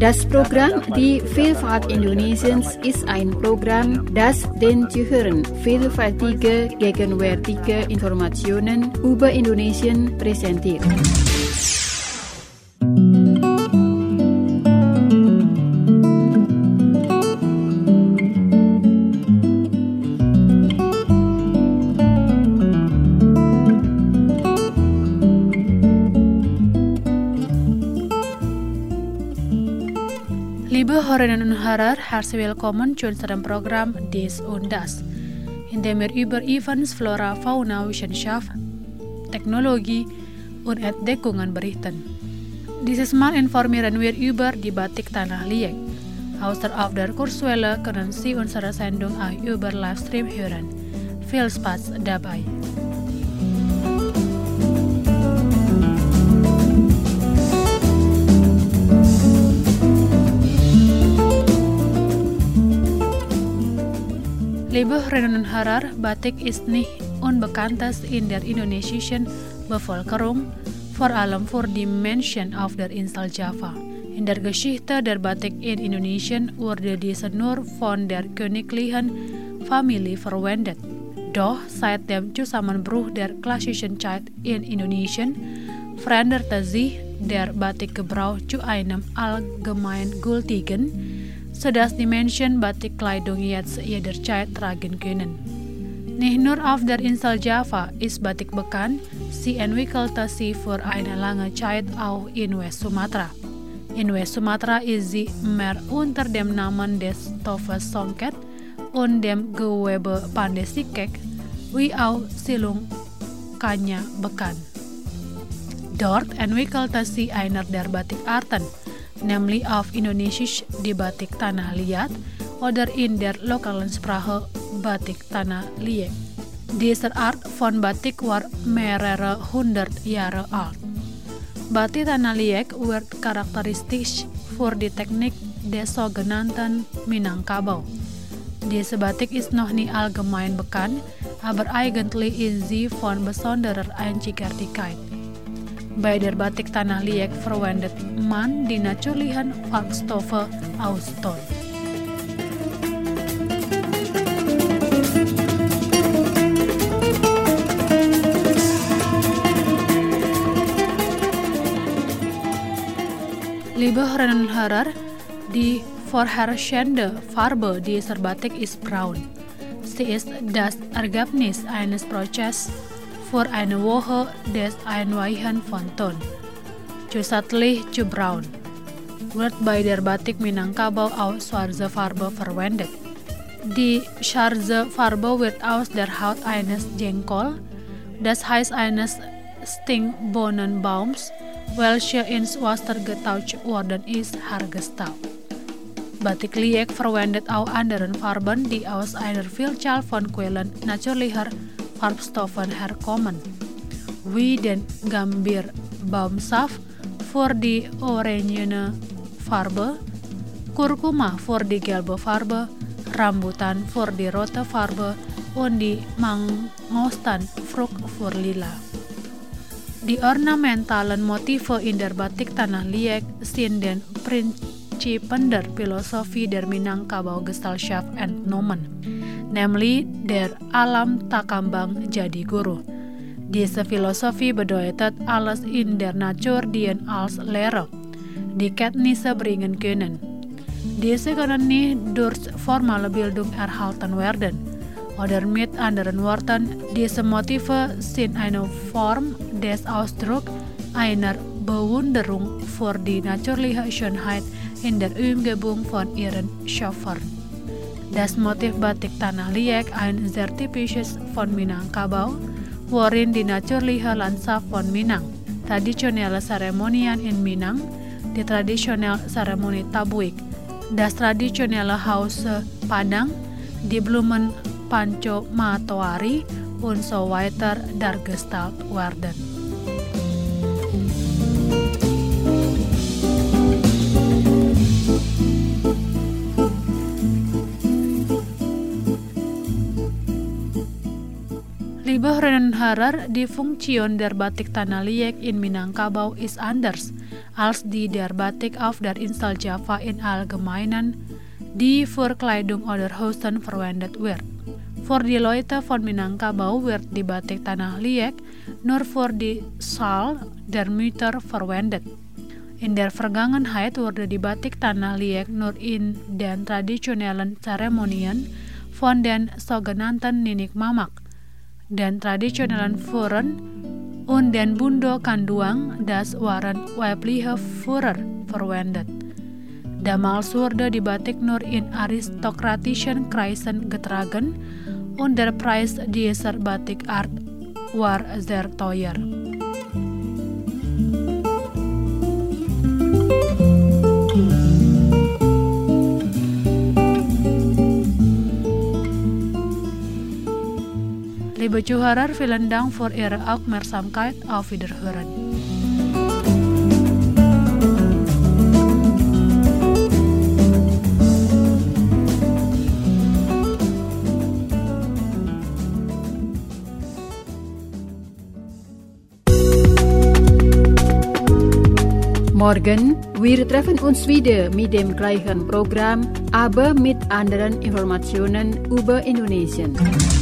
Das Programm Die Vielfalt Indonesiens ist ein Programm, das den Zuhörern vielfältige, gegenwärtige Informationen über Indonesien präsentiert. Liebe Hörerinnen und Hörer, herzlich willkommen zu unserem Programm Dies und Das, in dem wir über Events, Flora, Fauna, Wissenschaft, Technologie und Entdeckungen berichten. Dieses Mal informieren wir über die Batik Tanah Liek. Außer der Kurswelle können Sie unsere Sendung auch über Livestream hören. Viel Spaß dabei! Liebe Hörerinnen und Hörer, Batik ist nicht unbekanntes in der indonesischen Bevölkerung, vor allem für die Menschen auf der Insel Java. In der Geschichte der Batik in Indonesien wurde diese nur von der königlichen Familie verwendet. Doch seit dem Zusammenbruch der klassischen Zeit in Indonesien veränderte sich der Batikgebrauch zu einem allgemeingültigen, sodass die Menschen Batikkleidung jetzt jederzeit tragen können. Nicht nur auf der Insel Java ist Batik bekannt, sie entwickelte sich für eine lange Zeit auch in West-Sumatra. In West-Sumatra ist sie mehr unter dem Namen des Stoffes Songket und dem Gewebe Pandesikek, wie auch Silungkanya bekannt. Dort entwickelte sie einer der Batikarten, nämlich auf Indonesisch die Batik Tanah Liat oder in der lokalen Sprache Batik Tanah Liek. Diese Art von Batik war mehrere hundert Jahre alt. Batik Tanah Liek wird charakteristisch für die Technik des sogenannten Minangkabau. Diese Batik ist noch nicht allgemein bekannt, aber eigentlich ist sie von besonderer Einzigartigkeit. Bei der Batik Tanah Liek verwendet man die natürlichen Farbstoffe aus Ton. Liebe Hörerinnen und Hörer, die vorherrschende Farbe dieser Batik ist braun. Sie ist das Ergebnis eines Prozesses für eine Woche des Einweichen von Ton. Zusätzlich zu braun wird bei der Batik Minangkabau auch schwarze Farbe verwendet. Die schwarze Farbe wird aus der Haut eines Jengkol, das heißt eines Stinkbohnenbaums, welche ins Wasser getaucht worden ist, hergestellt. Batik Liek verwendet auch andere Farben, die aus einer Vielzahl von Quellen natürlicher Farbstoffen herkommen, wie den Gambir-Baumsaft für die orangene Farbe, Kurkuma für die gelbe Farbe, Rambutan für die rote Farbe und die Mangostan-Frucht für lila. Die ornamentalen Motive in der Batik Tanah Liek sind den Prinzipien der Philosophie der Minangkabau-Gesellschaft entnommen, nämlich der Alam Takambang jadi Guru. Diese Philosophie bedeutet, alles in der Natur dient als Lehre, die Kenntnisse bringen können. Diese können nicht durch formale Bildung erhalten werden. Oder mit anderen Worten, diese Motive sind eine Form des Ausdrucks einer Bewunderung für die natürliche Schönheit in der Umgebung von ihren Schöpfern. Das Motiv Batik Tanah Liek, ein sehr typisches von Minangkabau, worin die natürliche Landschaft von Minang, traditionelle Zeremonien in Minang, die traditionelle Zeremonie Tabuik, das traditionelle Haus Padang, die Blumen Panco Matoari und so weiter dargestellt werden. Liebe Hörerinnen und Harar die Funktion der Batik Tanah Liek in Minangkabau ist anders als die der Batik auf der Insel Java in Allgemeinen, die für Kleidung oder Hosen verwendet wird. Für die Leute von Minangkabau wird die Batik Tanah Liek nur für die Schal der Mütter verwendet. In der Vergangenheit wurde die Batik Tanah Liek nur in den traditionellen Zeremonien von den sogenannten Ninik Mamak, den traditionellen Führern und den Bundo Kanduang, das waren weibliche Führer, verwendet. Damals wurde die Batik nur in aristokratischen Kreisen getragen und der Preis dieser Batikart war sehr teuer. Liebe Zuhörer, vielen Dank für Ihre Aufmerksamkeit. Auf Wiederhören. Morgen, wir treffen uns wieder mit dem gleichen Programm, aber mit anderen Informationen über Indonesien.